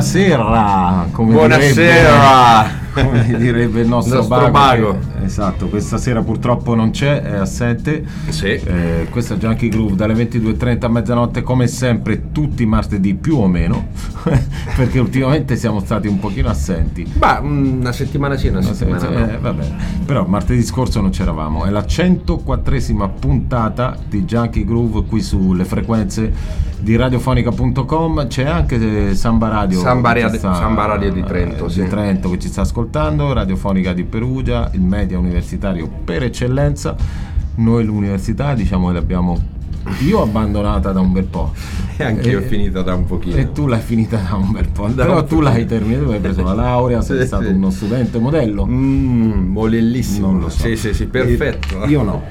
buonasera, Buonasera. Come direbbe il nostro Bago. Esatto, questa sera purtroppo non c'è, è assente. Sì. Questa è Junkie Groove dalle 22:30 a mezzanotte, come sempre tutti i martedì più o meno, perché ultimamente siamo stati un pochino assenti. Ma una settimana sì, una settimana no. Vabbè. Però martedì scorso non c'eravamo. È la 104esima puntata di Junkie Groove qui sulle frequenze di radiofonica.com. C'è anche Samba Radio di Trento, di Trento che ci sta ascoltando, Radiofonica di Perugia, il media universitario per eccellenza. Noi l'università diciamo che l'abbiamo abbandonata da un bel po', e anche io ho finita da un pochino, e tu l'hai finita da un bel po', però tu l'hai terminata, tu hai preso la laurea, sei stato uno studente modello, modellissimo, non lo so. Sì, perfetto. Io no.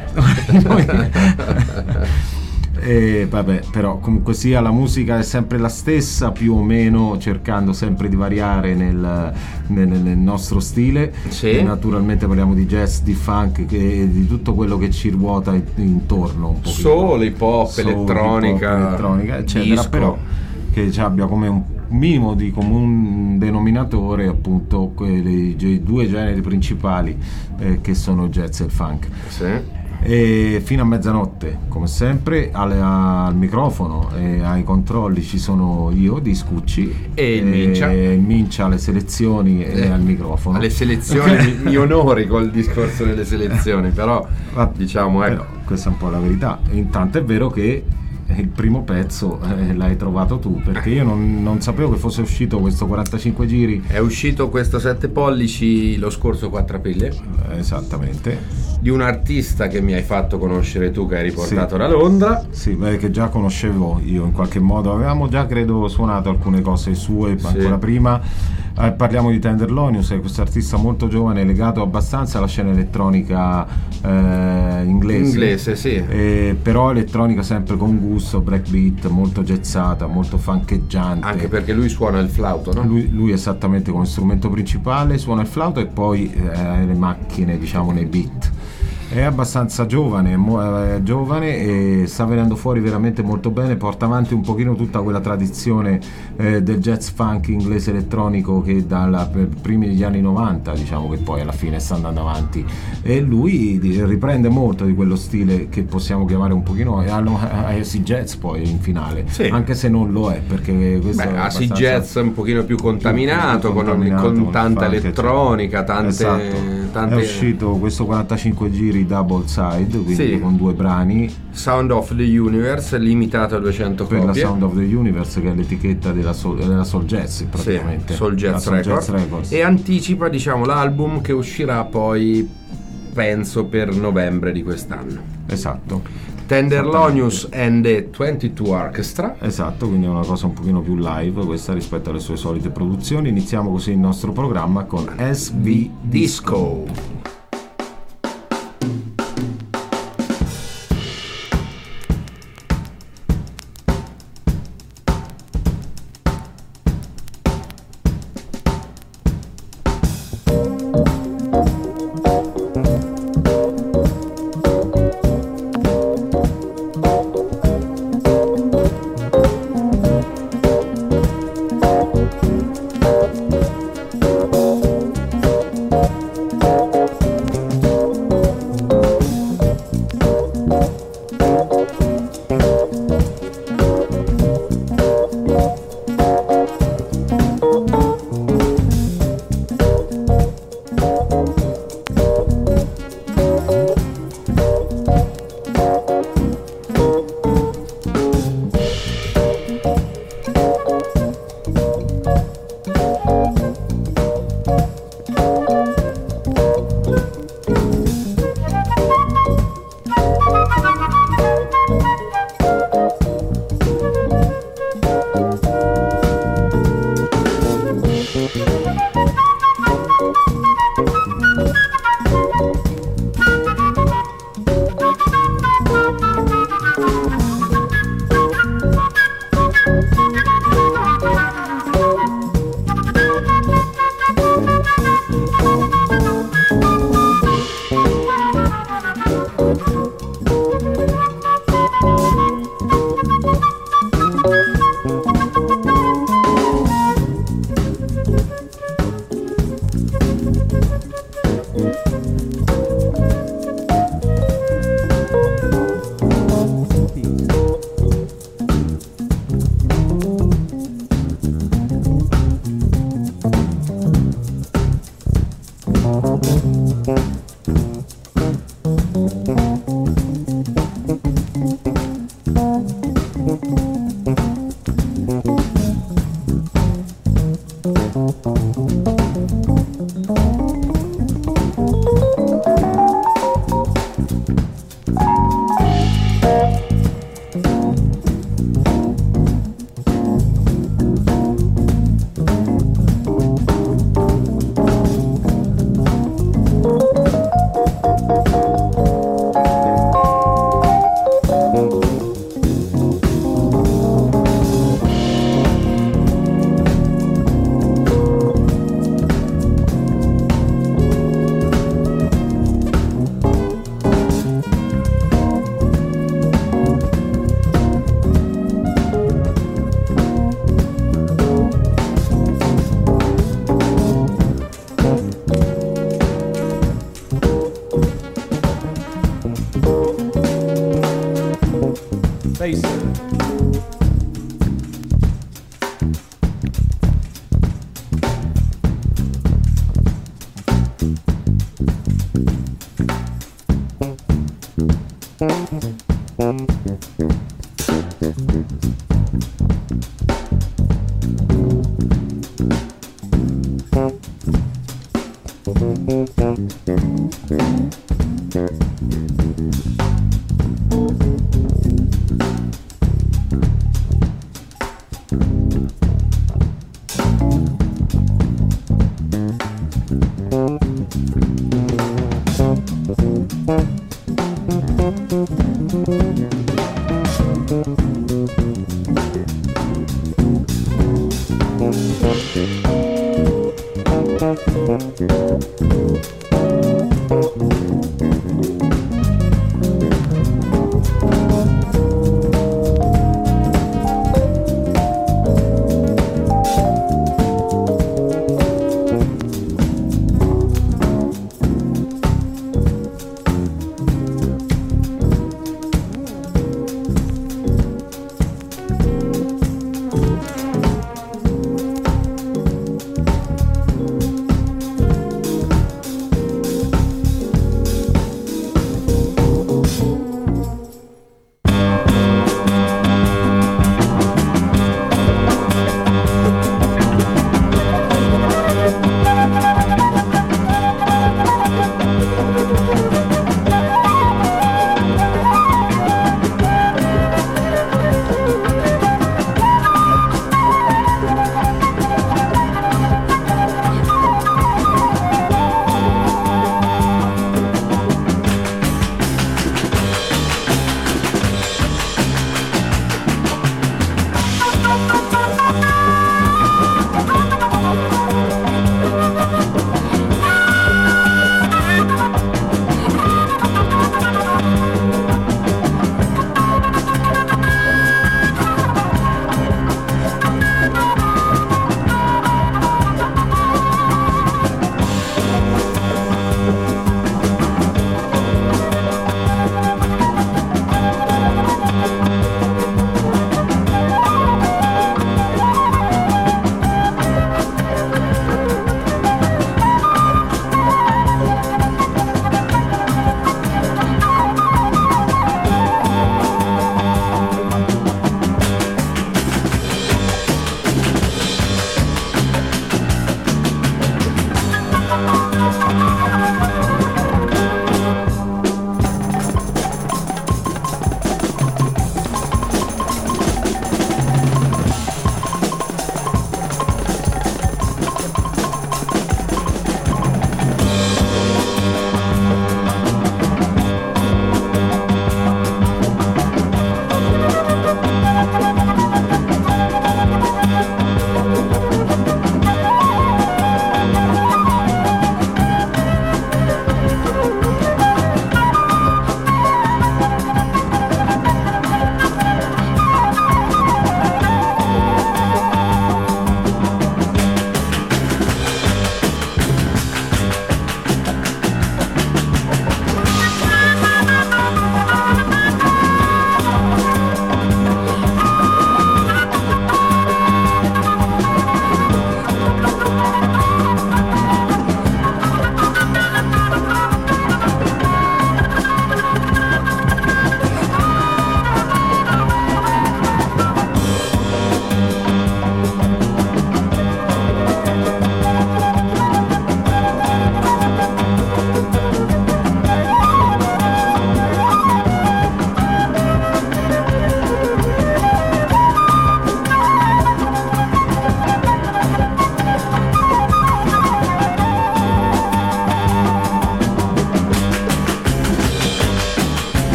Vabbè, però comunque sia la musica è sempre la stessa più o meno, cercando sempre di variare nel nostro stile. Sì. E naturalmente parliamo di jazz, di funk, di tutto quello che ci ruota intorno un po'. Solo hip hop, elettronica, eccetera, disco. però che abbia come un minimo di comune denominatore appunto quelli due generi principali che sono il jazz e il funk. Sì. E fino a mezzanotte come sempre al microfono e ai controlli ci sono io di Scucci e il Mincia alle selezioni e al microfono. Alle selezioni mi onori col discorso delle selezioni, però diciamo però questa è un po' la verità. Intanto è vero che il primo pezzo l'hai trovato tu, perché io non sapevo che fosse uscito questo 45 giri. È uscito questo 7 pollici lo scorso 4 aprile. Esattamente. Di un artista che mi hai fatto conoscere tu, che hai riportato da Londra. Sì, che già conoscevo io in qualche modo. Avevamo già credo suonato alcune cose sue ancora prima. Parliamo di Tenderlonius, è questo artista molto giovane legato abbastanza alla scena elettronica inglese, sì. Però elettronica sempre con gusto, breakbeat, molto jazzata, molto funcheggiante. Anche perché lui suona il flauto, no? Lui esattamente come strumento principale suona il flauto e poi le macchine, diciamo, nei beat. È abbastanza giovane e sta venendo fuori veramente molto bene, porta avanti un pochino tutta quella tradizione del jazz funk inglese elettronico che dai primi degli anni 90, diciamo, che poi alla fine sta andando avanti, e lui riprende molto di quello stile che possiamo chiamare un pochino acid jazz poi in finale, anche se non lo è, perché questo è acid jazz un pochino più contaminato, con tanta elettronica, tante. È uscito questo 45 giri double side, quindi con 2 brani. Sound of the Universe, limitato a 200 per copie. La Sound of the Universe, che è l'etichetta della Soul Jazz praticamente. Soul Jazz Records. E anticipa, diciamo, l'album che uscirà poi penso per novembre di quest'anno. Esatto. Tenderlonius and the 22 Orchestra. Esatto, quindi è una cosa un pochino più live questa rispetto alle sue solite produzioni. Iniziamo così il nostro programma con SV Disco.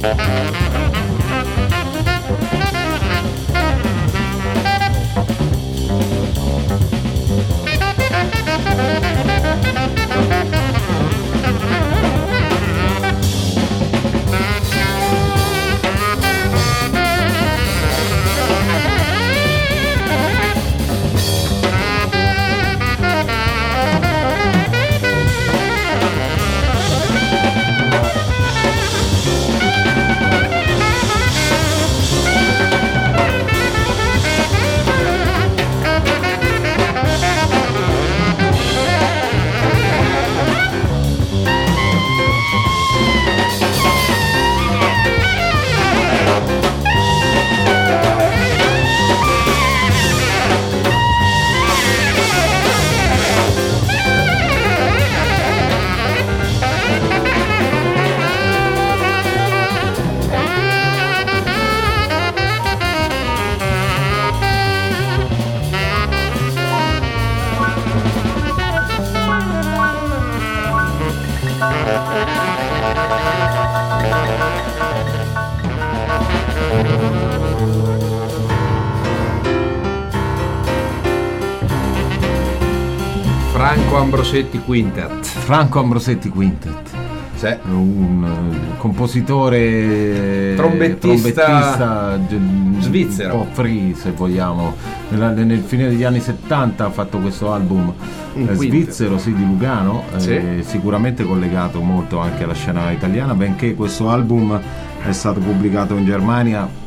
Franco Ambrosetti Quintet. Franco Ambrosetti Quintet. Sì. Un compositore trombettista svizzero, un po' free se vogliamo. Nel fine degli anni 70 ha fatto questo album svizzero, sì, di Lugano, sì. Sicuramente collegato molto anche alla scena italiana, benché questo album è stato pubblicato in Germania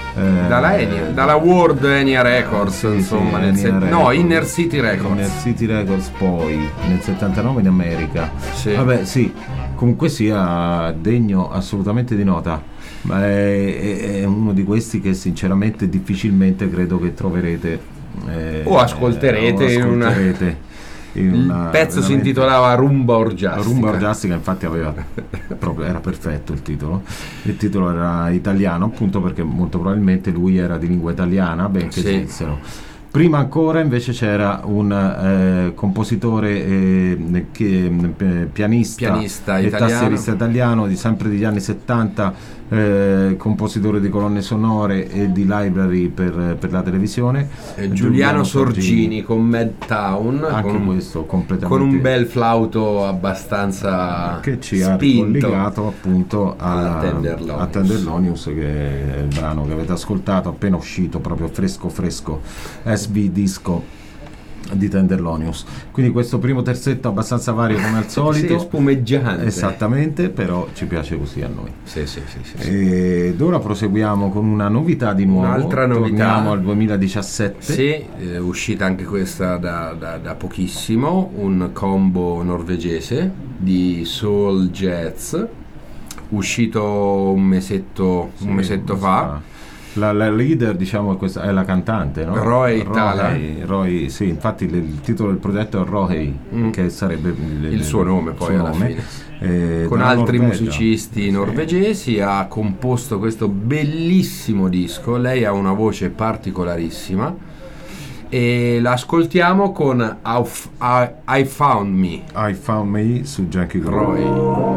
dalla World Enya Records, sì, insomma, sì, Inner City Records. Inner City Records, poi nel 79 in America. Sì. Vabbè, sì, comunque sia degno assolutamente di nota. Ma è uno di questi che sinceramente difficilmente credo che troverete o ascolterete il pezzo si intitolava Rumba Orgiastica. Rumba Orgiastica, infatti era perfetto il titolo era italiano, appunto perché molto probabilmente lui era di lingua italiana, benché svizzero. Prima ancora invece c'era un compositore pianista e tastierista italiano sempre degli anni 70, compositore di colonne sonore e di library per la televisione, Giuliano Sorgini con Madtown, anche questo completamente, con un bel flauto abbastanza che ci spinto, ha collegato appunto a Tenderlonius, che è il brano che avete ascoltato, appena uscito, proprio fresco SV disco di Tenderlonius. Quindi questo primo terzetto abbastanza vario come al solito, sì, spumeggiante, esattamente, però ci piace così a noi. Sì. Ed ora proseguiamo con una novità di nuovo. Un'altra novità. Torniamo al 2017. Sì, uscita anche questa da pochissimo, un combo norvegese di soul jazz, uscito un mesetto fa. La leader, diciamo, questa è la cantante, no? Roy Thala. Roy, sì, infatti il titolo del progetto è Rohey, che sarebbe il suo nome poi alla fine. Con altri musicisti norvegesi ha composto questo bellissimo disco. Lei ha una voce particolarissima e l'ascoltiamo con I Found Me su Junkie Groove. Roy.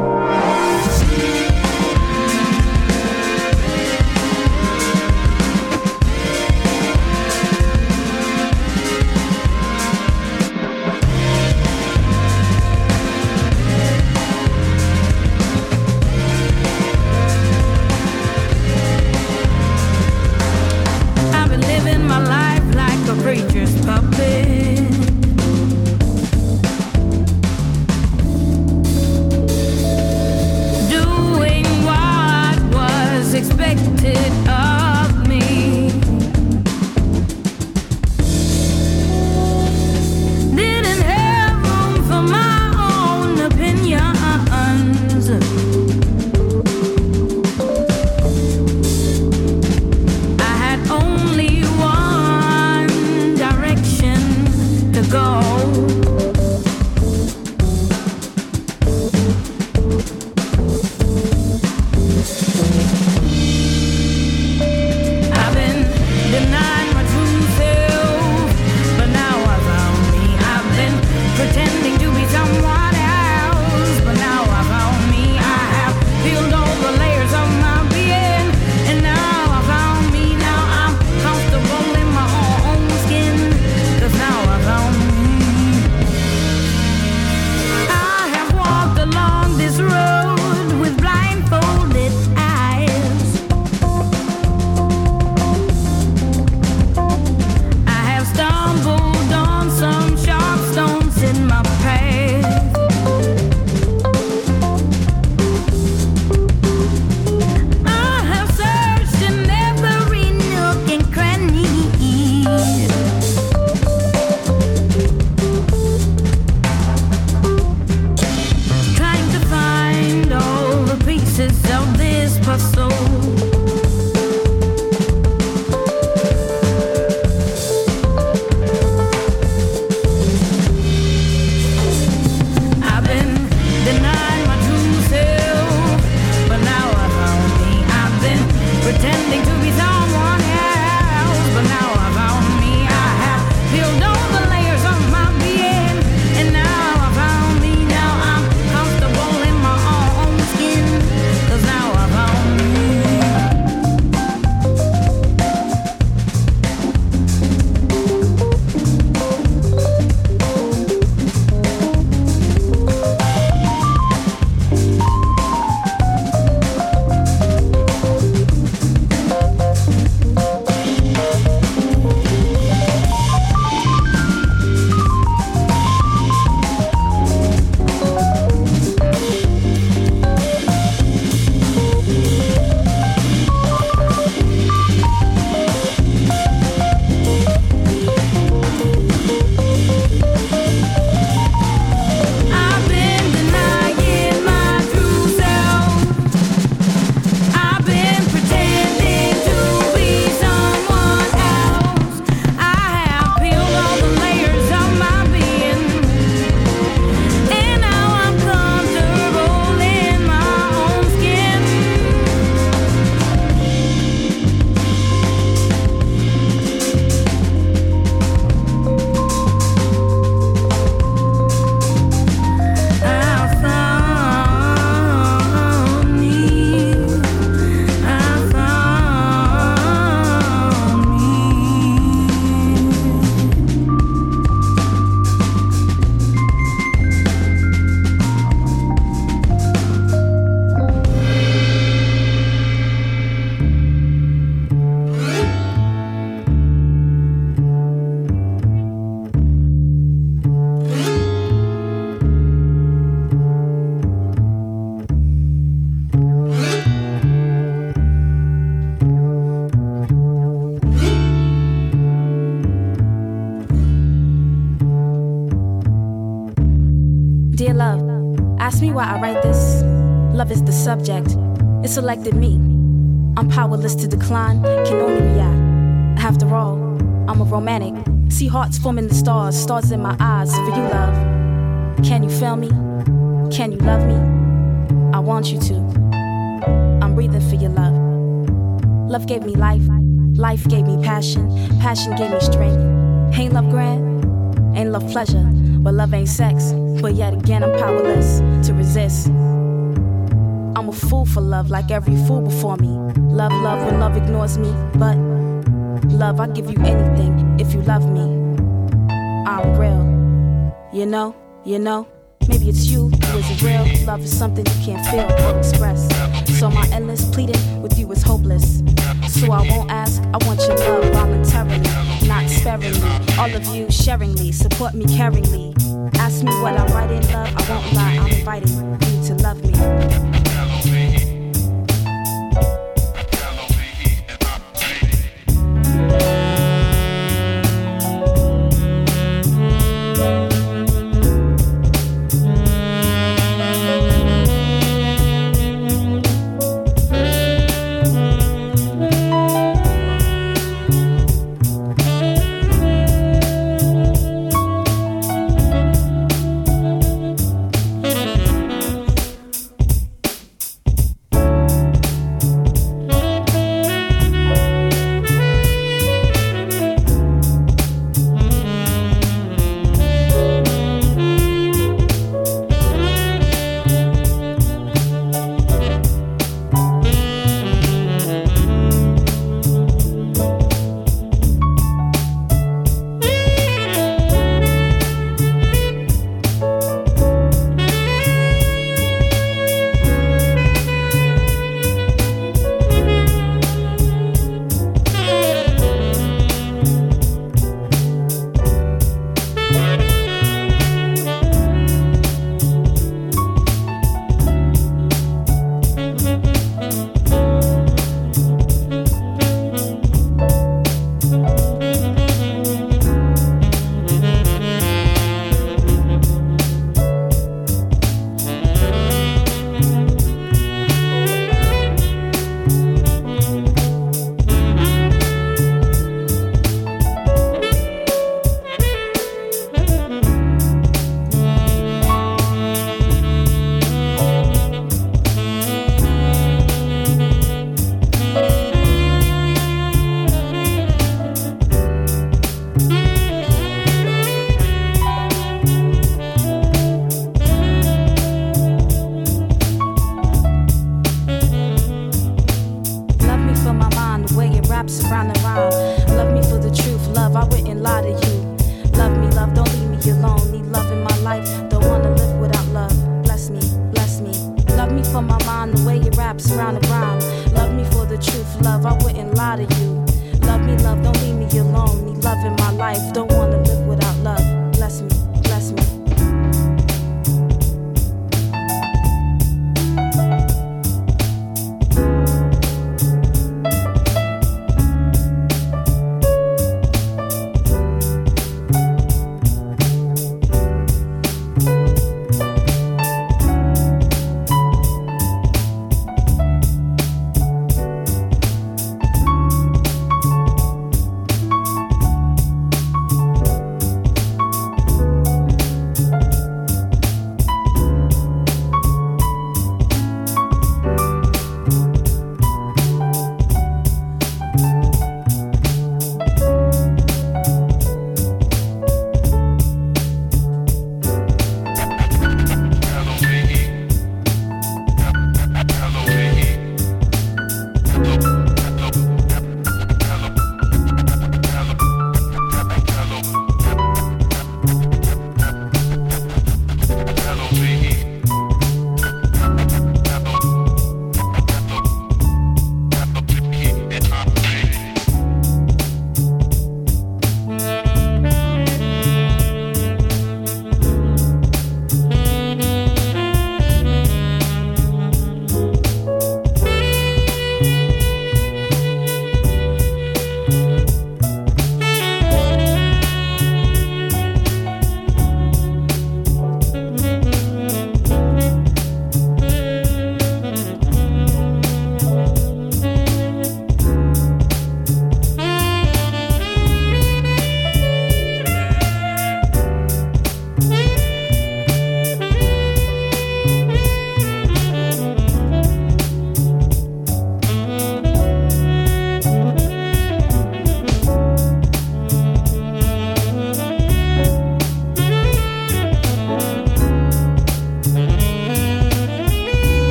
why I write this. Love is the subject. It selected me. I'm powerless to decline, can only react. After all, I'm a romantic. See hearts forming the stars, stars in my eyes for you, love. Can you feel me? Can you love me? I want you to. I'm breathing for your love. Love gave me life, life gave me passion, passion gave me strength. Ain't love grand, ain't love pleasure, but love ain't sex. But yet again I'm powerless to resist. I'm a fool for love like every fool before me. Love, love when love ignores me, but love, I'll give you anything if you love me. I'm real, you know. Maybe it's you who isn't real. Love is something you can't feel or express. So my endless pleading with you is hopeless. So I won't ask, I want your love voluntarily, not sparingly. All of you sharingly, support me caringly. Ask me what I write in love, I won't lie, I'm inviting you to love me.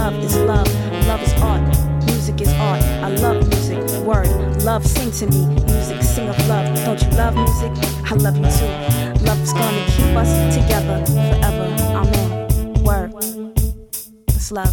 love is love. Love is art. Music is art. I love music. Word. Love, sing to me. Music, sing of love. Don't you love music? I love you too. Love is gonna keep us together forever. Amen. Word. It's love.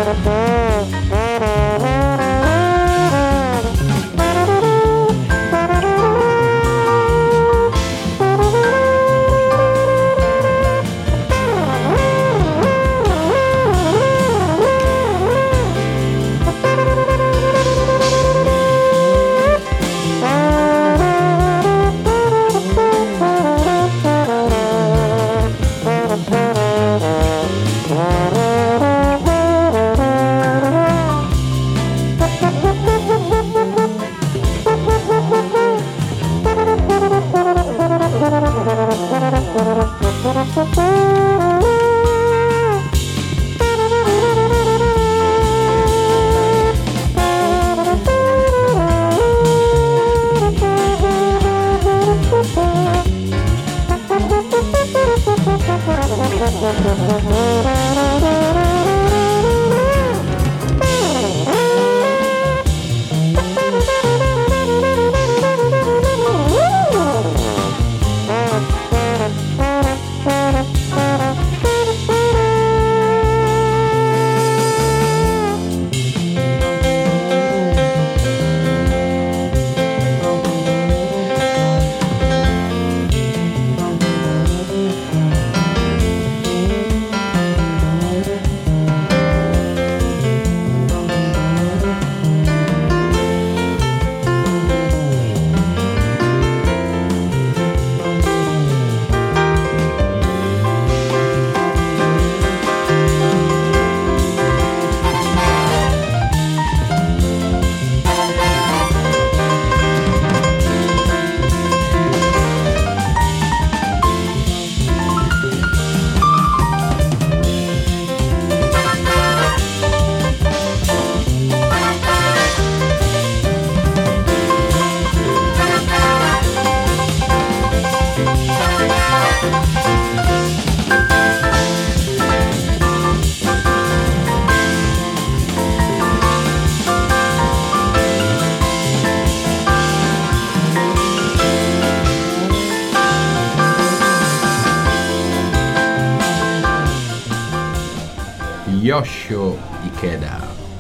Yoshio Ikeda.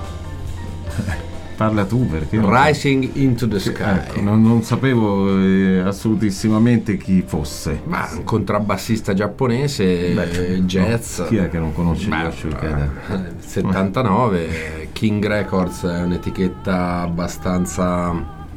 Parla tu, perché Rising into the Sky. Ecco, non sapevo assolutissimamente chi fosse. Ma un contrabbassista giapponese, jazz. No, chi è che non conosce Yoshio Ikeda? 79, King Records è un'etichetta abbastanza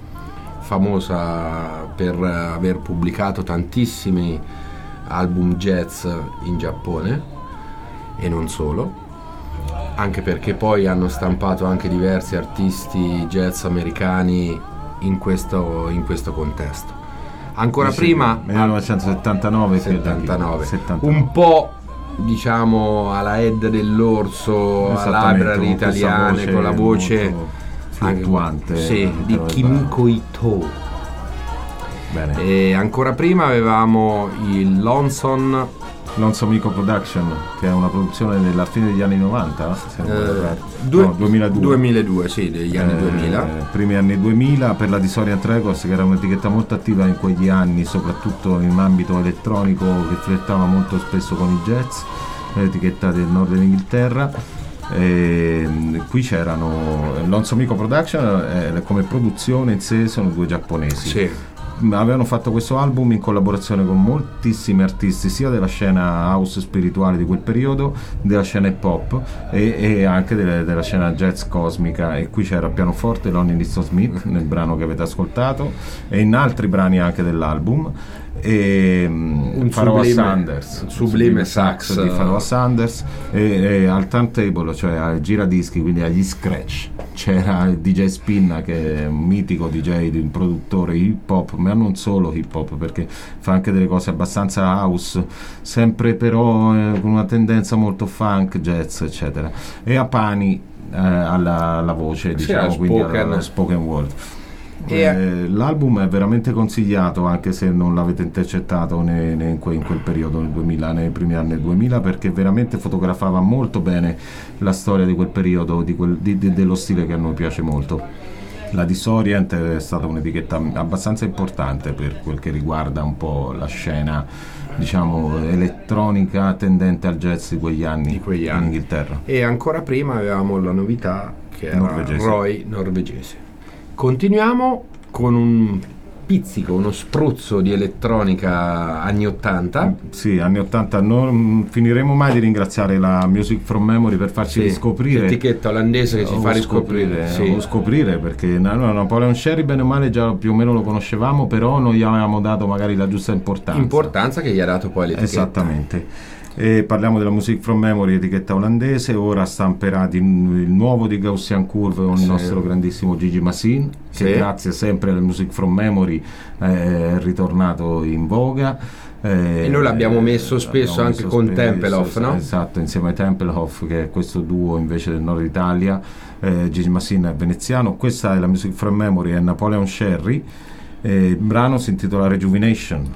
famosa per aver pubblicato tantissimi album jazz in Giappone e non solo, anche perché poi hanno stampato anche diversi artisti jazz americani in questo contesto. Ancora prima 1979, 79. Un po' diciamo alla Head dell'Orso, alla Library Italiane, con la voce fluttuante di Kimiko Ito. Bene. E ancora prima avevamo il Lonesome Miko Production, che è una produzione della fine degli anni 90, 2002, sì, degli anni 2000. Primi anni 2000, per la Disorient Records, che era un'etichetta molto attiva in quegli anni, soprattutto in ambito elettronico, che flirtava molto spesso con i jazz, l'etichetta del nord dell'Inghilterra. Qui c'erano Lonesome Miko Production, come produzione in sé sono due giapponesi. Sì. Avevano fatto questo album in collaborazione con moltissimi artisti, sia della scena house spirituale di quel periodo, della scena hip hop e anche della scena jazz cosmica. E qui c'era al pianoforte Lonnie Liston Smith nel brano che avete ascoltato e in altri brani anche dell'album, e un sublime sax di Pharoah Sanders, e al turntable, cioè al giradischi, quindi agli scratch, c'era il DJ Spinna, che è un mitico DJ, un produttore hip hop, ma non solo hip hop, perché fa anche delle cose abbastanza house, sempre però con una tendenza molto funk, jazz, eccetera. E a Pani alla voce, diciamo, quindi allo spoken word. L'album è veramente consigliato, anche se non l'avete intercettato in quel periodo, nel 2000, nei primi anni 2000, perché veramente fotografava molto bene la storia di quel periodo, dello stile che a noi piace molto. La Disorient è stata un'etichetta abbastanza importante per quel che riguarda un po' la scena, diciamo, elettronica tendente al jazz di quegli anni in Inghilterra. E ancora prima avevamo la novità che era Roy norvegese. Continuiamo con un pizzico, uno spruzzo di elettronica anni 80. Sì, anni 80. Non finiremo mai di ringraziare la Music from Memory per farci riscoprire l'etichetta olandese che ci fa riscoprire scoprire, perché Napoleon Sherry bene o male già più o meno lo conoscevamo, però non gli avevamo dato magari la giusta importanza che gli ha dato poi l'etichetta. Esattamente. E parliamo della Music from Memory, etichetta olandese. Ora stamperà il nuovo di Gaussian Curve con il nostro grandissimo Gigi Massin, che grazie sempre alla Music from Memory è ritornato in voga. E noi l'abbiamo messo spesso anche con Tempelhof, no? Esatto, insieme a Tempelhof, che è questo duo invece del nord Italia. Gigi Massin è veneziano. Questa è la Music from Memory, è Napoleon Sherry. Il brano si intitola Rejuvenation.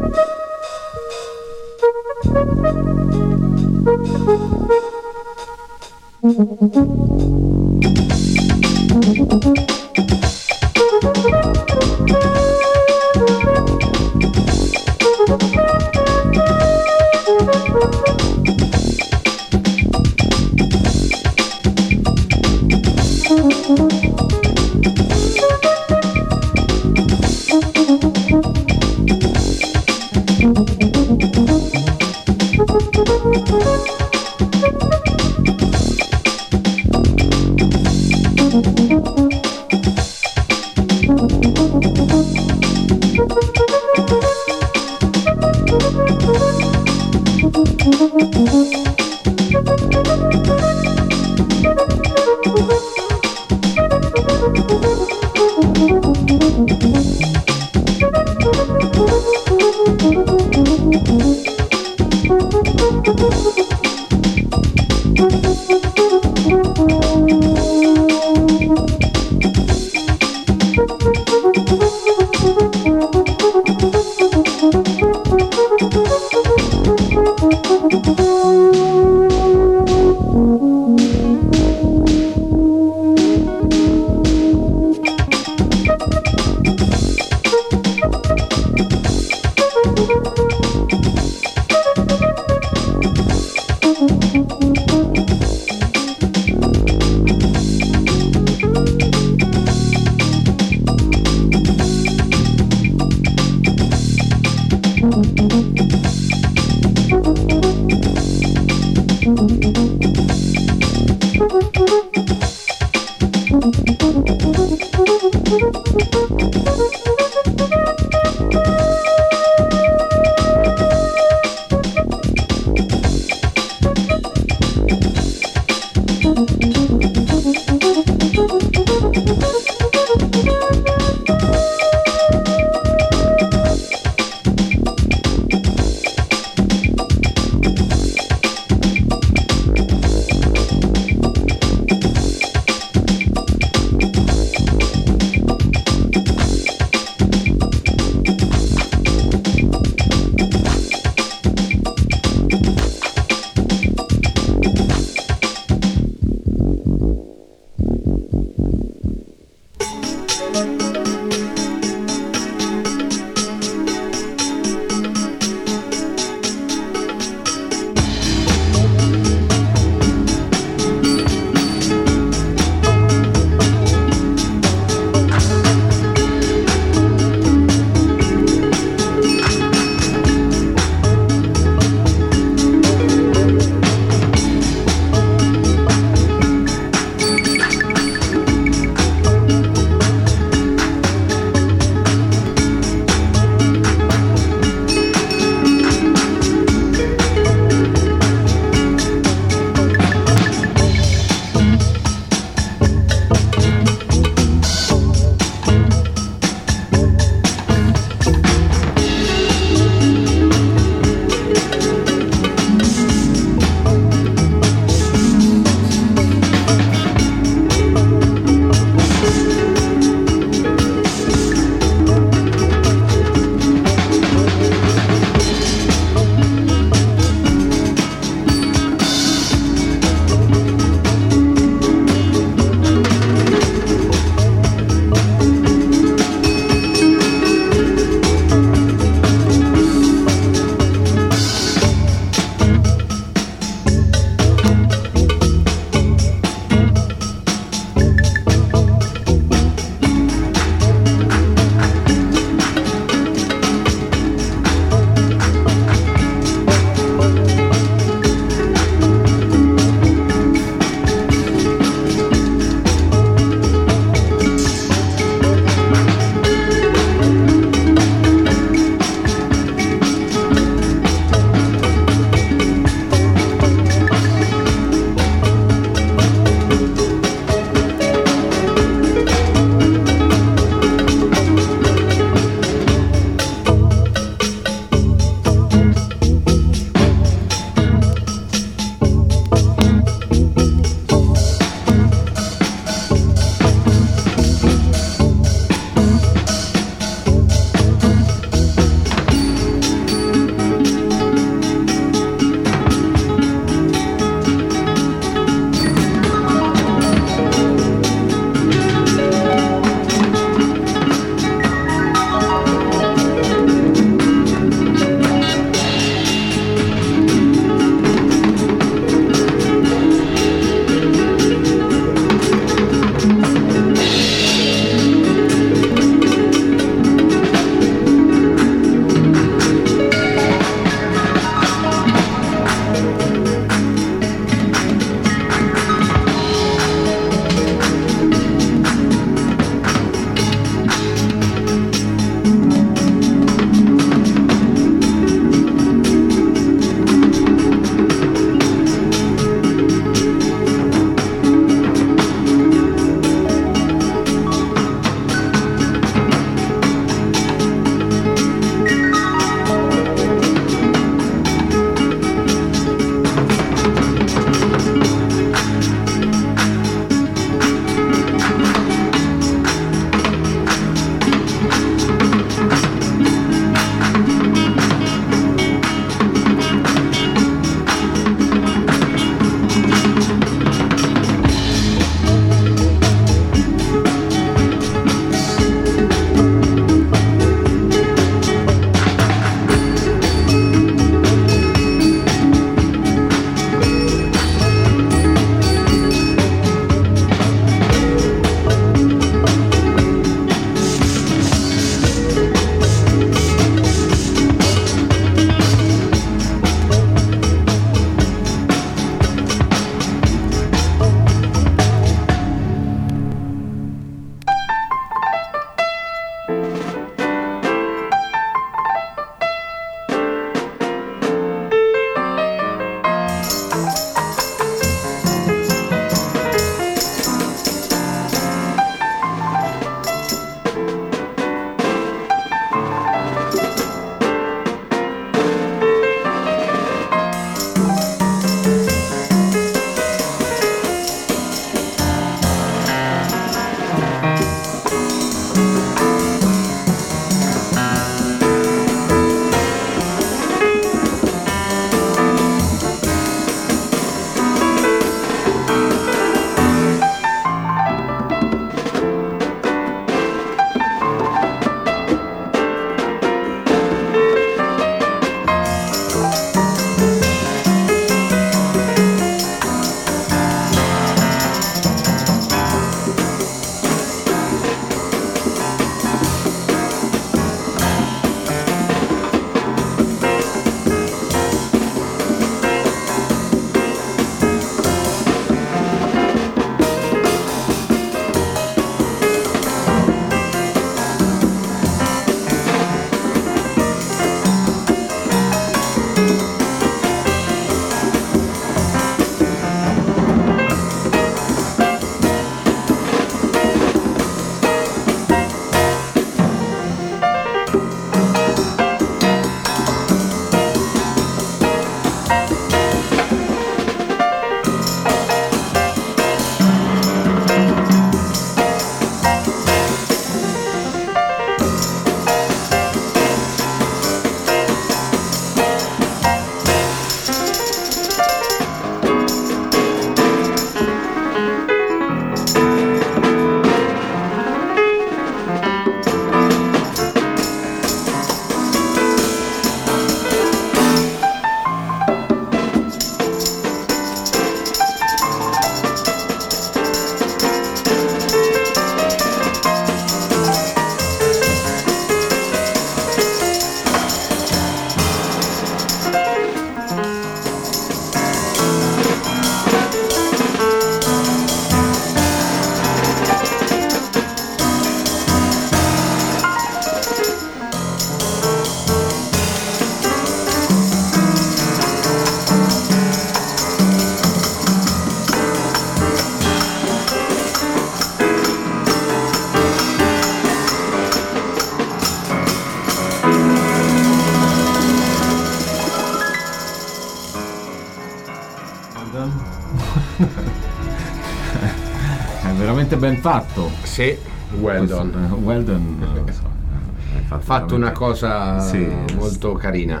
veramente ben fatto. Sì, well done. Well done. Ha fatto una cosa molto carina.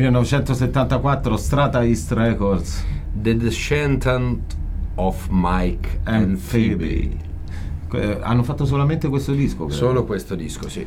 1974, Strata East Records, The Descendant of Mike and Phoebe. Hanno fatto solamente questo disco, credo. Solo questo disco, sì.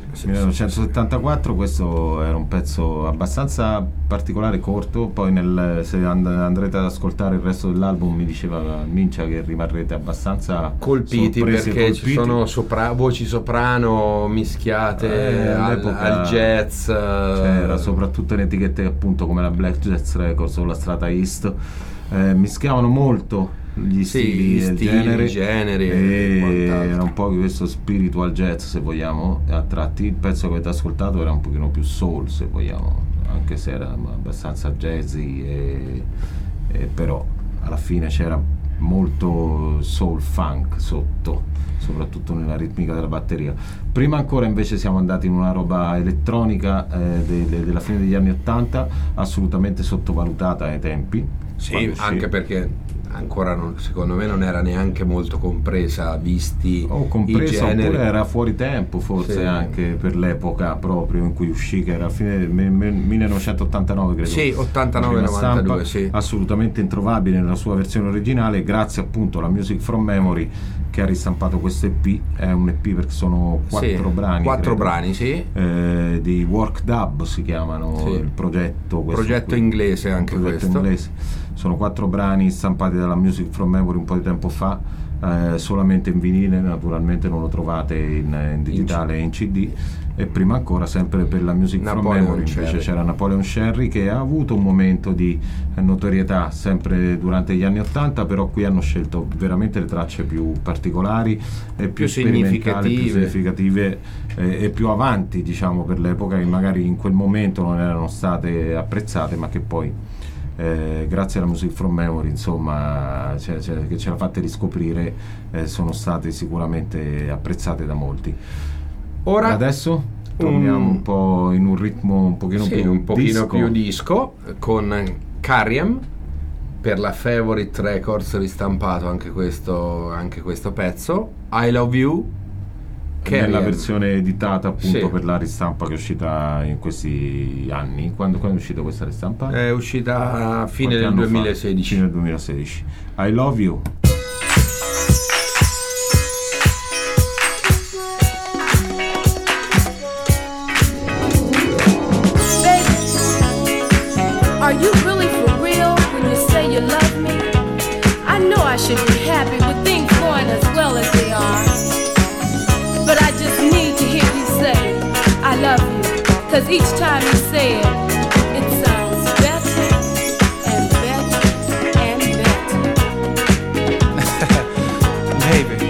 1974, questo era un pezzo abbastanza particolare, corto. Poi se andrete ad ascoltare il resto dell'album, mi diceva Mincia che rimarrete abbastanza colpiti, perché ci sono voci soprano mischiate al jazz. C'era soprattutto in etichette appunto come la Black Jazz Records o la Strata East, mischiavano molto gli stili, il genere, e era un po' questo spiritual jazz, se vogliamo, a tratti. Il pezzo che avete ascoltato era un pochino più soul, se vogliamo, anche se era abbastanza jazzy, però alla fine c'era molto soul funk sotto, soprattutto nella ritmica della batteria. Prima ancora invece siamo andati in una roba elettronica della fine degli anni 80, assolutamente sottovalutata ai tempi. Sì, anche perché ancora secondo me non era neanche molto compresa, visti i generi. Oppure era fuori tempo, forse, anche per l'epoca proprio in cui uscì, che era a fine del 1989, credo. Sì, 89-92, sì. Assolutamente introvabile nella sua versione originale, grazie appunto alla Music from Memory, che ha ristampato questo EP. È un EP perché sono 4 brani. 4 brani, sì. Di Work Dub si chiamano, il progetto. Progetto inglese anche questo. Inglese. Sono 4 brani stampati dalla Music from Memory un po' di tempo fa, solamente in vinile, naturalmente non lo trovate in digitale e in CD. E prima ancora, sempre per la Music from Memory, invece c'era Napoleon Sherry, che ha avuto un momento di notorietà sempre durante gli anni 80, però qui hanno scelto veramente le tracce più particolari e più significative e più avanti, diciamo, per l'epoca, che magari in quel momento non erano state apprezzate, ma che poi grazie alla Music from Memory, insomma, che ce l'ha fatte riscoprire, sono state sicuramente apprezzate da molti. Ora adesso torniamo un po' in un ritmo un pochino più disco, con Cariem per la Favorite Records, ristampato anche questo pezzo, I Love You, nella versione editata appunto per la ristampa che è uscita in questi anni. Quando è uscita questa ristampa? È uscita a fine del 2016. Fine del 2016. I Love You. Are you really for real when you say you love me? I know I should be happy with things going as well as they are, but I just need to hear you say I love you, 'cause each time you say it, it sounds better and better and better. Baby.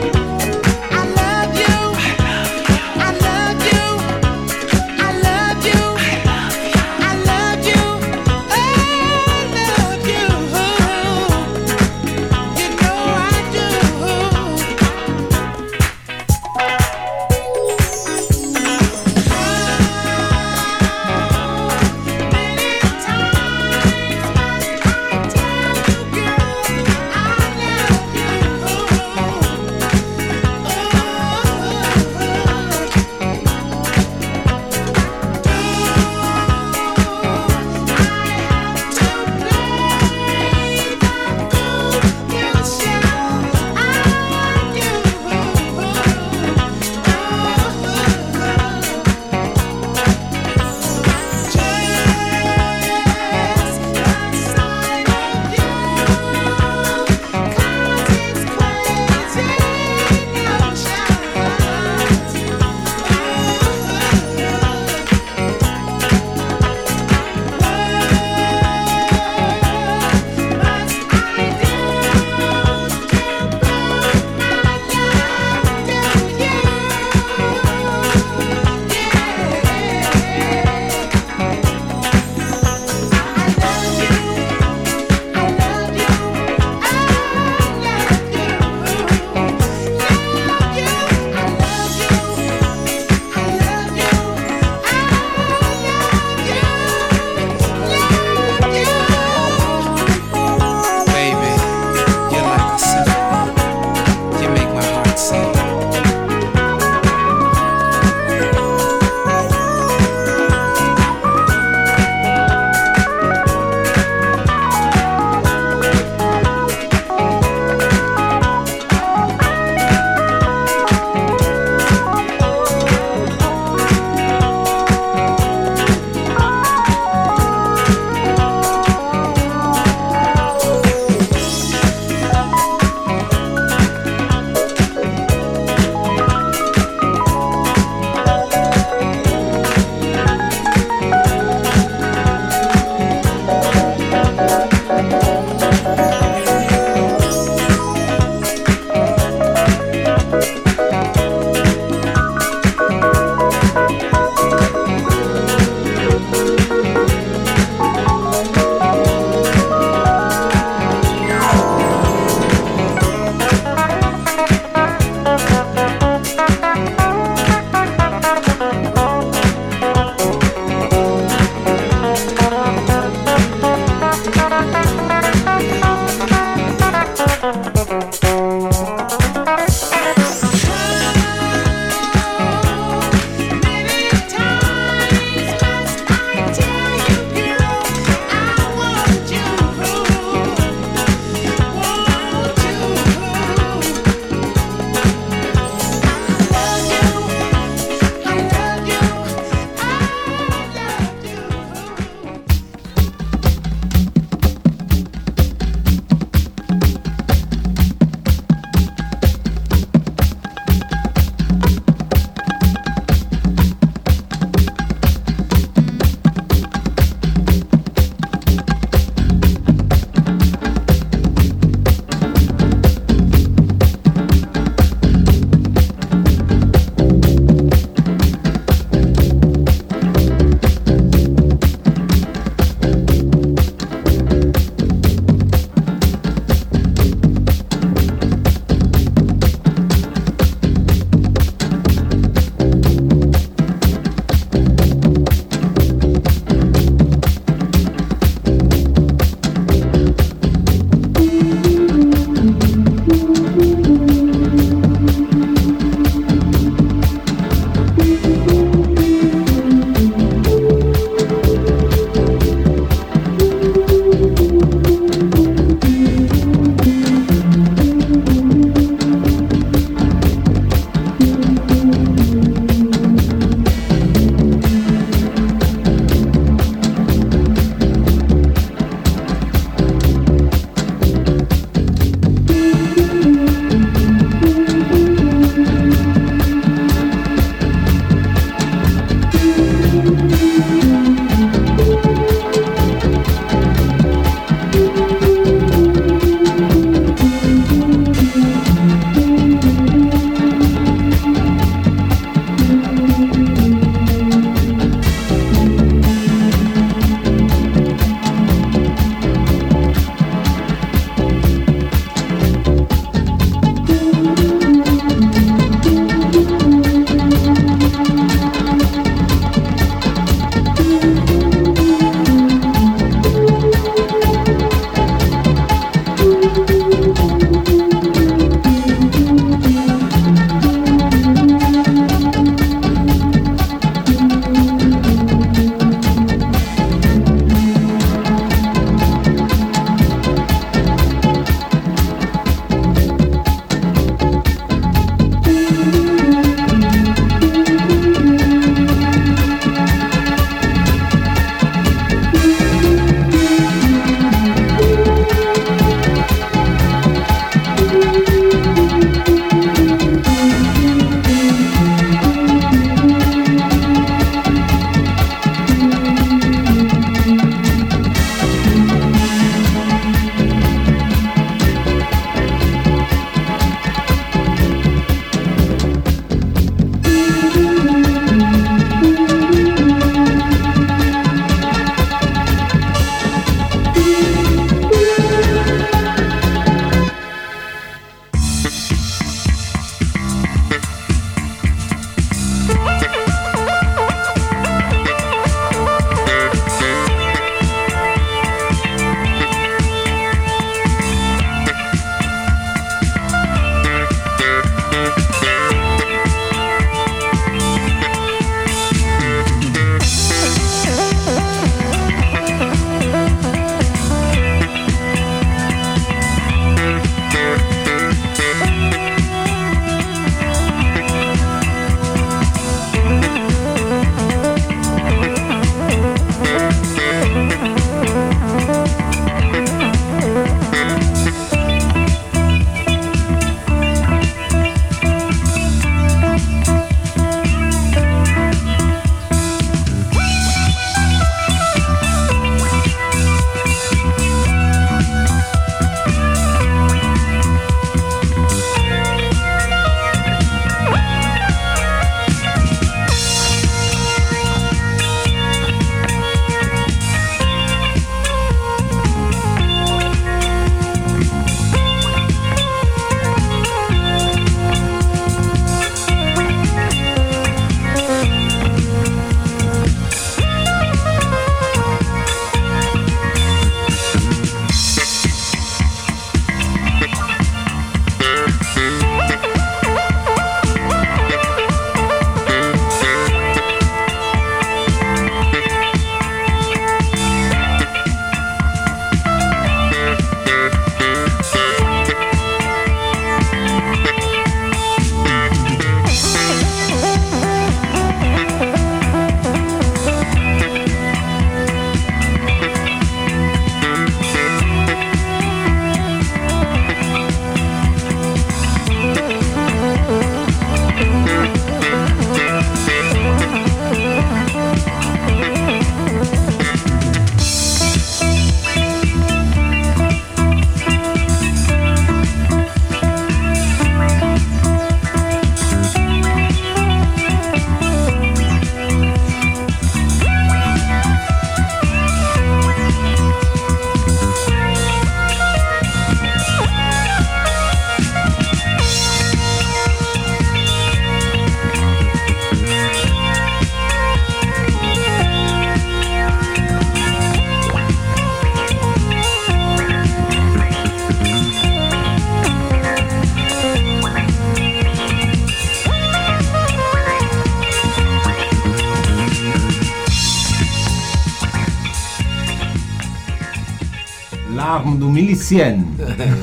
Charme du Milicien.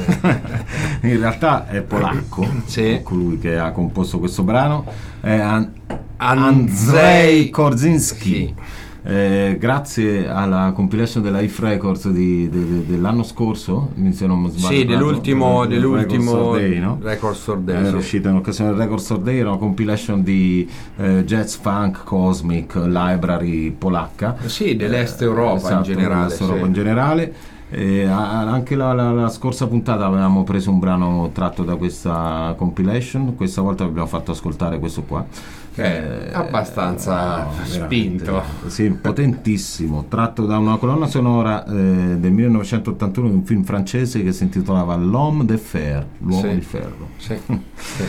In realtà è polacco, sì. Colui che ha composto questo brano è Andrzej Korzinski. Sì. Grazie alla compilation della If Records dell'anno scorso, se non mi sbaglio, sì, dell'ultimo Record Store Day, era uscita in occasione del Record Store Day, era una compilation di jazz, funk, cosmic, library polacca, sì, dell'est Europa, esatto, in generale, dell'est Europa in generale. Anche la scorsa puntata avevamo preso un brano tratto da questa compilation, questa volta abbiamo fatto ascoltare questo qua, che è abbastanza spinto, sì, potentissimo, tratto da una colonna sonora del 1981 di un film francese che si intitolava L'Homme de Fer, l'uomo sì. di ferro, sì. Sì.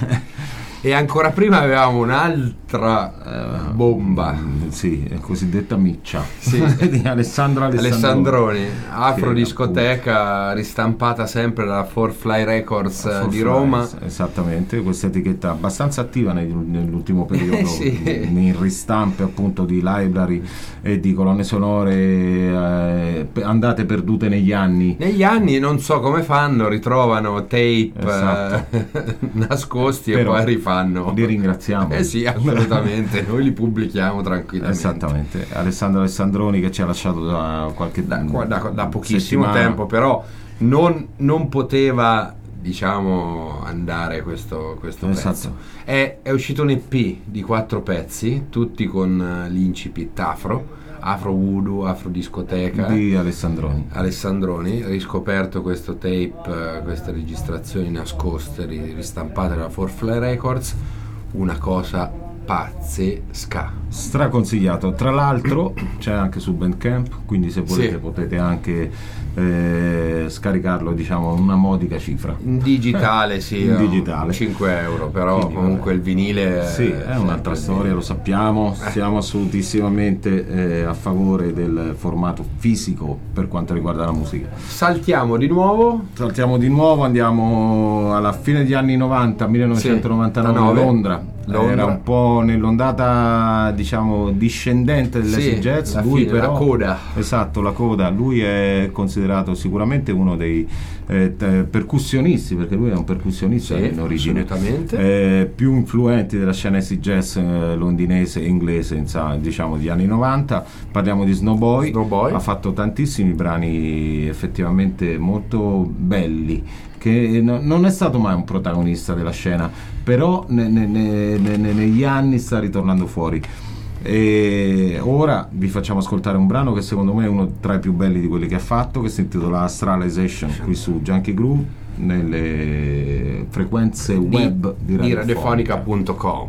E ancora prima avevamo un'altra bomba, sì, cosiddetta miccia, sì. di Alessandroni, afrodiscoteca ristampata sempre dalla 4Fly Records di Roma. Esattamente, questa etichetta abbastanza attiva nell'ultimo periodo, sì. in ristampe appunto di library e di colonne sonore andate perdute negli anni. Negli anni non so come fanno, ritrovano tape, esatto. Nascosti però, e poi rifanno. Li ringraziamo. Sì, assolutamente, noi li pubblichiamo tranquillamente. Esattamente. Alessandro Alessandroni che ci ha lasciato da pochissimo settimana. tempo, però non poteva, diciamo, andare questo esatto. pezzo. È uscito un EP di 4 pezzi, tutti con l'incipit Afro Voodoo, Afro Discoteca di Alessandroni, riscoperto questo tape, queste registrazioni nascoste ristampate dalla 4Fly Records, una cosa pazzesca, straconsigliato. Tra l'altro c'è anche su Bandcamp, quindi se volete sì. potete anche scaricarlo, diciamo, una modica cifra in digitale, sì, in digitale. 5 euro, però quindi, comunque il vinile sì, è un'altra storia, lo sappiamo, siamo assolutissimamente a favore del formato fisico per quanto riguarda la musica. Saltiamo di nuovo, andiamo alla fine degli anni 90, 1999, sì, Londra. Era un po' nell'ondata, diciamo, discendente dell'acid jazz, lui fine, però, la coda. Esatto, la coda. Lui è considerato sicuramente uno dei percussionisti, perché lui è un percussionista sì, in origine, assolutamente. Più influenti della scena acid jazz londinese e inglese, diciamo, degli anni 90. Parliamo di Snowboy. Ha fatto tantissimi brani effettivamente molto belli, che non è stato mai un protagonista della scena, però negli anni sta ritornando fuori. E ora vi facciamo ascoltare un brano che secondo me è uno tra i più belli di quelli che ha fatto, che si intitola Astralization, qui su Junkie Groove, nelle frequenze web di radiofonica.com.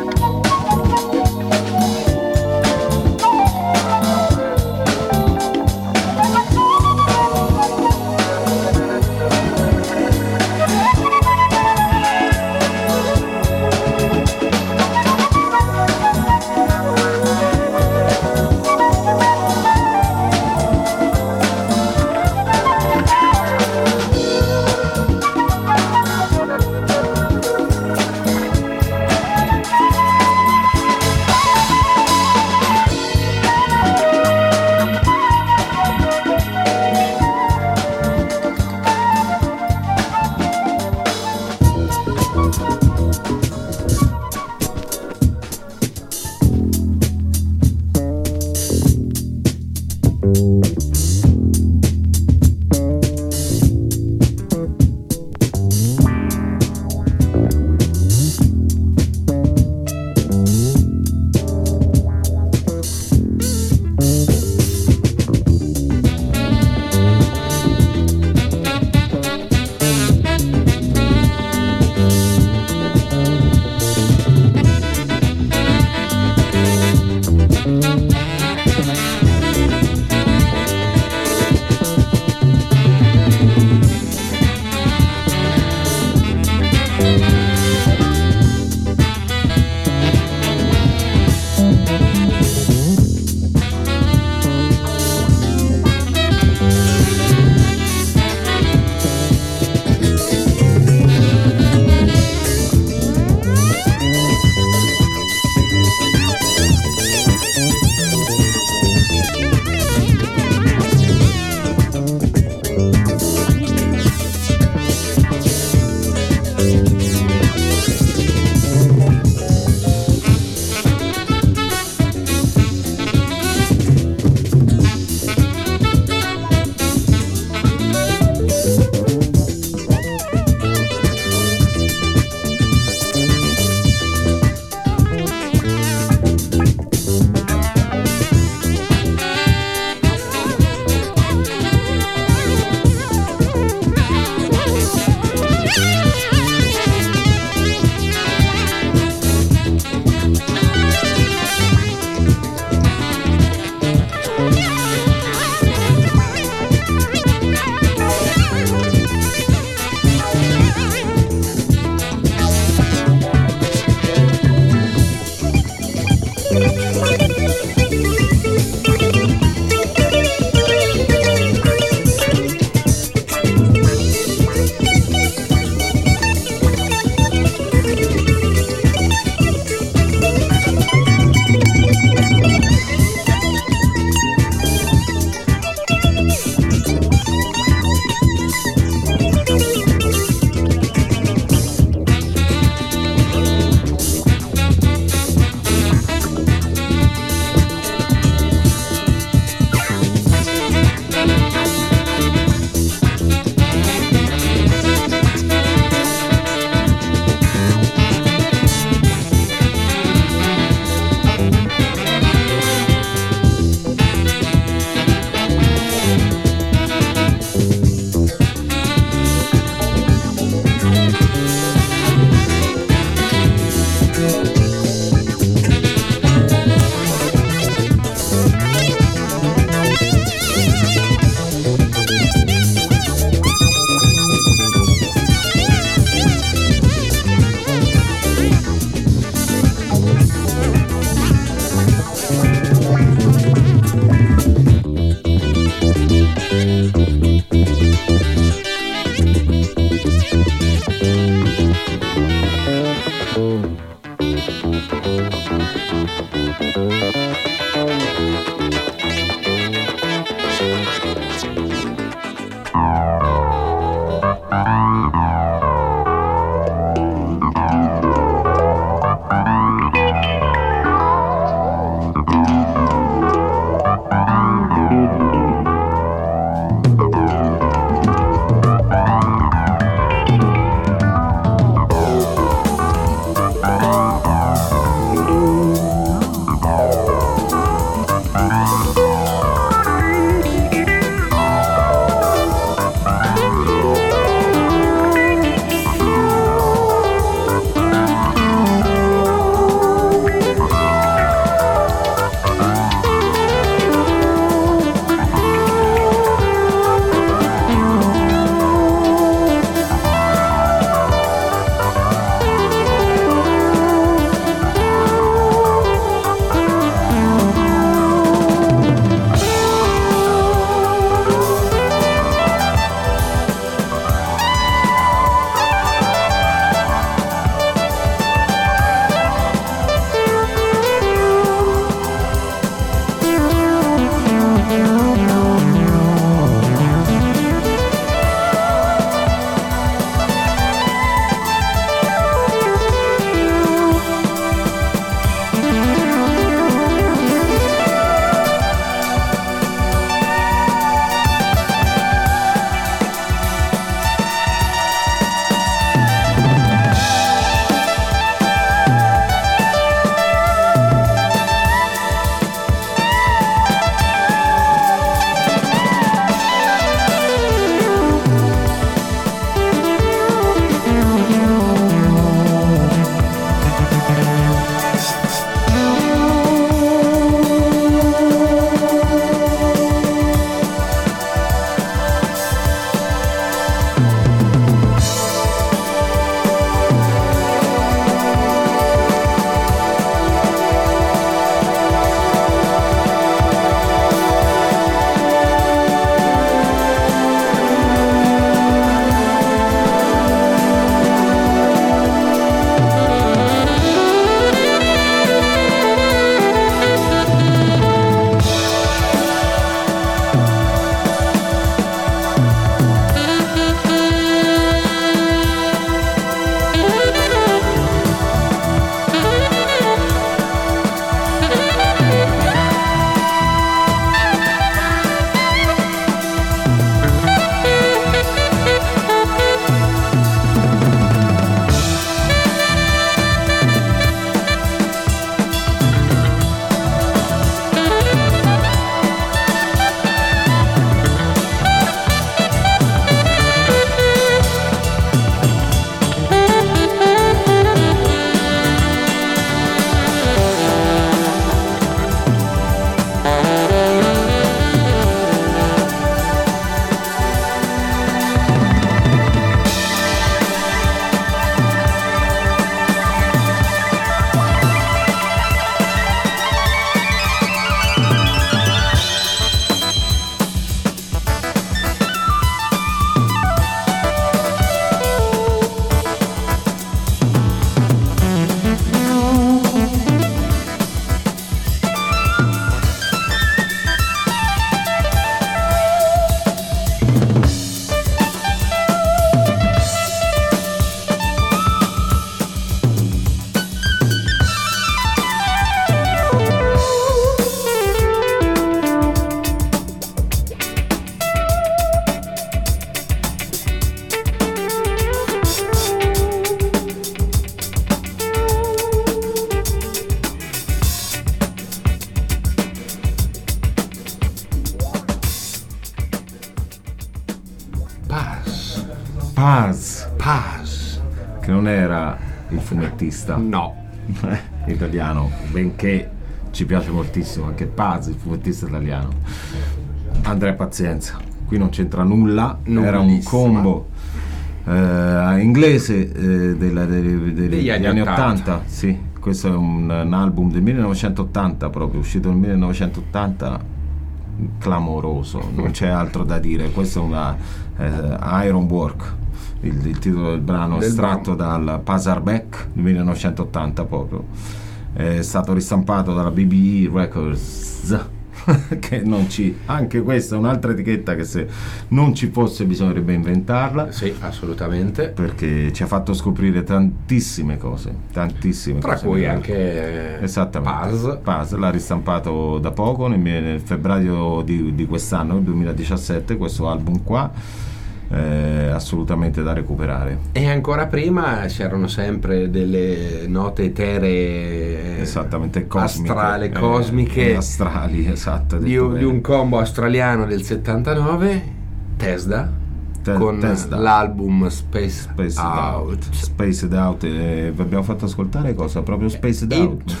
Paz, che non era il fumettista, no, italiano, benché ci piace moltissimo anche Paz, il fumettista italiano. Andrea Pazienza, qui non c'entra nulla, era un combo inglese degli anni 80. Sì, questo è un album del 1980, proprio uscito nel 1980, clamoroso, non c'è altro da dire. Questo è una Ironwork, il titolo del brano estratto dal Pazarbeck del 1980 proprio. È stato ristampato dalla BBE Records, che non ci, anche questa è un'altra etichetta che se non ci fosse bisognerebbe inventarla. Sì, assolutamente, perché ci ha fatto scoprire tantissime cose, tra cui anche Paz l'ha ristampato da poco nel febbraio di quest'anno, il 2017, questo album qua. Assolutamente da recuperare. E ancora prima c'erano sempre delle note eteree, esattamente, cosmiche, astrali, esatto, di un combo australiano del 79, Tesda, con l'album Spaced Out. Vi abbiamo fatto ascoltare cosa? Proprio Spaced Out.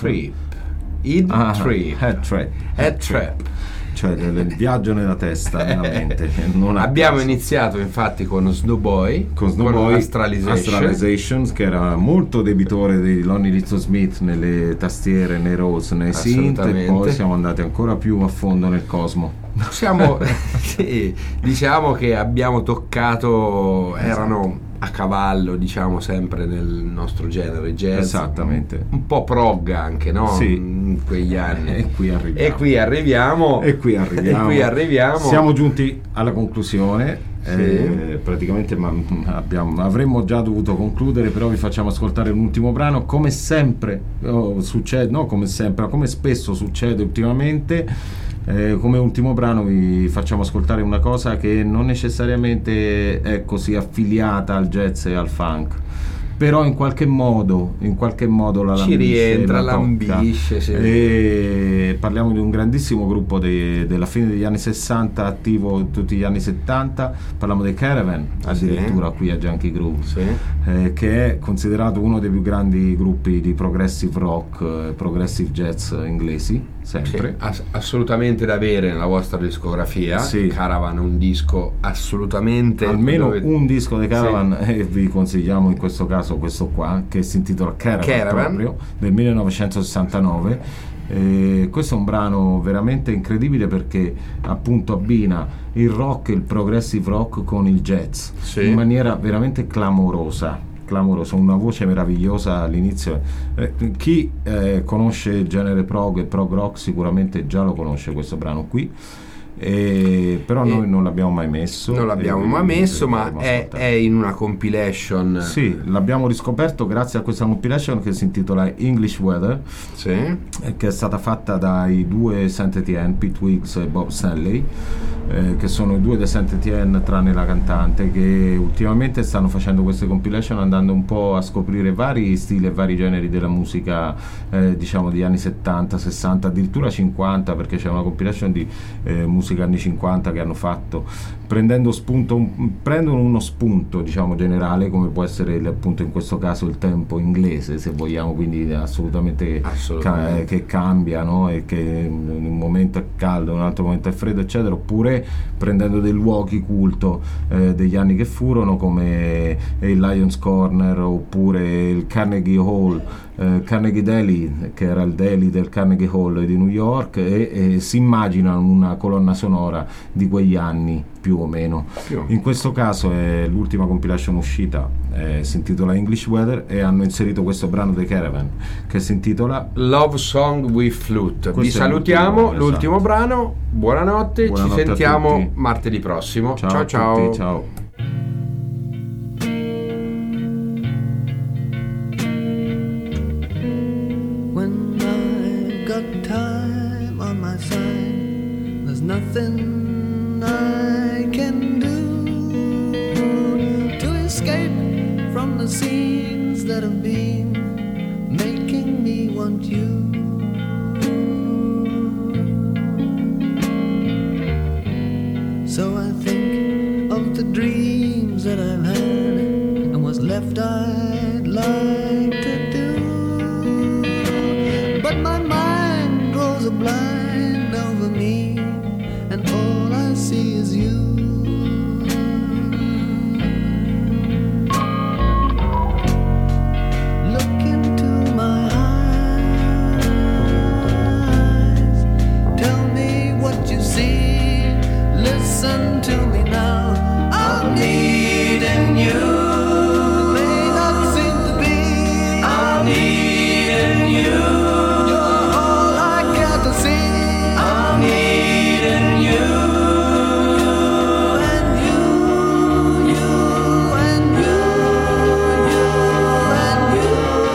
Head Trap. Cioè il viaggio nella testa, nella mente. Abbiamo iniziato infatti con Snowboy, con Astralizations, che era molto debitore di Lonnie Liston Smith nelle tastiere, nei Rhodes, nei synth, e poi siamo andati ancora più a fondo nel cosmo. Sì, diciamo che abbiamo toccato, erano a cavallo, diciamo, sempre nel nostro genere jazz, esattamente, un po' prog anche, no? Sì. In quegli anni. E qui arriviamo. Siamo giunti alla conclusione. Sì. Praticamente avremmo già dovuto concludere, però vi facciamo ascoltare l'ultimo brano, come sempre succede, no come sempre, ma come spesso succede ultimamente. Come ultimo brano vi facciamo ascoltare una cosa che non necessariamente è così affiliata al jazz e al funk, però in qualche modo la ci rientra, lambisce, sì. E parliamo di un grandissimo gruppo della fine degli anni 60, attivo tutti gli anni 70. Parliamo dei Caravan, addirittura, sì, qui a Junkie Groove, sì, che è considerato uno dei più grandi gruppi di progressive rock, progressive jazz inglesi, sempre. Sì, assolutamente da avere nella vostra discografia. Sì. Caravan, un disco assolutamente, almeno un disco dei Caravan, sì. E vi consigliamo in questo caso questo qua, che si intitola Caravan. Proprio del 1969. Questo è un brano veramente incredibile, perché appunto abbina il rock, il progressive rock con il jazz, sì, in maniera veramente clamorosa, una voce meravigliosa all'inizio. Chi conosce il genere prog e prog rock sicuramente già lo conosce questo brano qui. Però noi non l'abbiamo mai messo. Ma è in una compilation. Sì, l'abbiamo riscoperto grazie a questa compilation che si intitola English Weather, sì, che è stata fatta dai due Saint Etienne, Pete Wiggs e Bob Stanley, che sono i due dei Saint Etienne tranne la cantante, che ultimamente stanno facendo queste compilation andando un po' a scoprire vari stili e vari generi della musica, diciamo degli anni 70, 60, addirittura 50, perché c'è una compilation di musica anni 50 che hanno fatto, prendono uno spunto, diciamo, generale, come può essere appunto in questo caso il tempo inglese, se vogliamo, quindi assolutamente. Che cambia, no? E che in un momento è caldo, in un altro momento è freddo, eccetera, oppure prendendo dei luoghi culto degli anni che furono, come il Lions Corner oppure il Carnegie Hall, Carnegie Deli, che era il deli del Carnegie Hall di New York, e si immaginano una colonna sonora di quegli anni più o meno. In questo caso è l'ultima compilation uscita, si intitola English Weather, e hanno inserito questo brano dei Caravan che si intitola Love Song with Flute. Vi salutiamo, l'ultimo brano. Buonanotte, ci sentiamo martedì prossimo. Ciao. Ciao. Nothing I can do to escape from the scenes that have been making me want you. So I think of the dreams that I've had what I'd like to do, but my mind grows a blind over me, and all I see is you. Look into my eyes, tell me what you see, listen to me now. I'm needing you. May not seem to be. I'm needing you. You're all I care to see. I'm needing you. And you, you and you, you and you.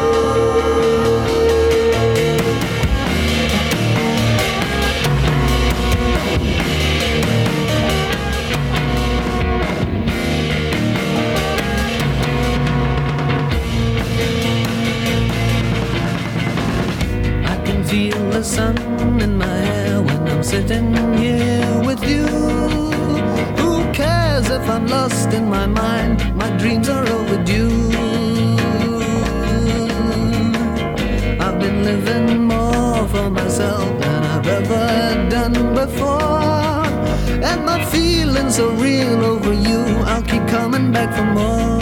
I can feel the sun in my hair when I'm sitting here with you. Who cares if I'm lost in my mind? My dreams are overdue. I've been living more for myself than I've ever done before, and my feelings are real over you. I'll keep coming back for more.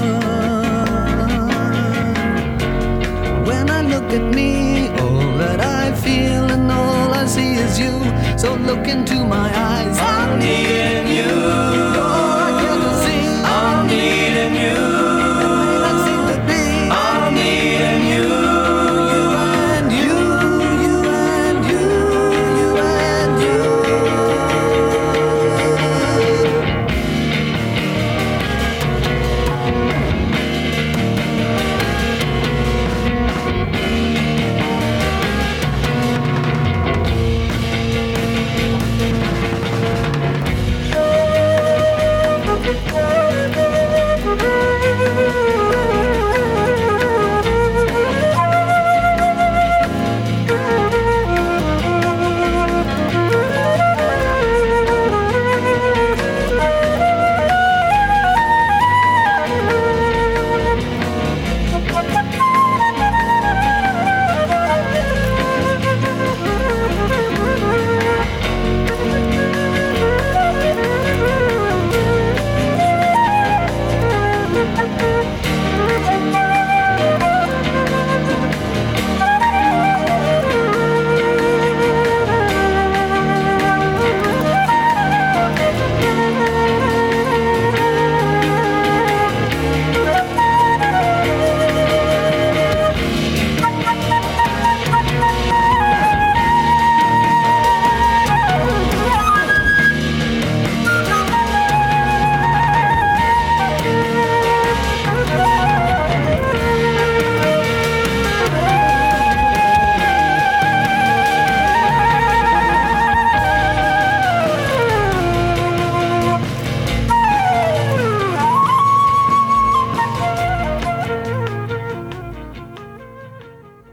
When I look at me, all that I feel and all I see is you. So look into my eyes.